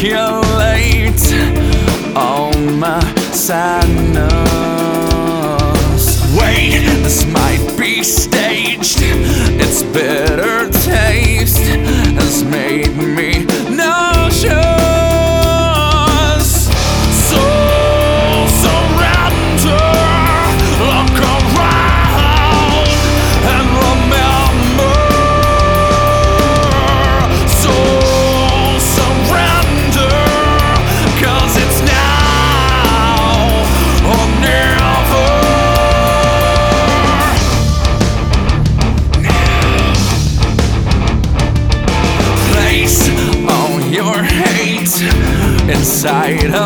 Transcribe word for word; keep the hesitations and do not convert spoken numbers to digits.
articulate all my sadness. Wait, this might be staged. Its bitter taste has made me nauseous. So surrender, look around and remember. So surrender, 'cause it's now or never. Place all your hate inside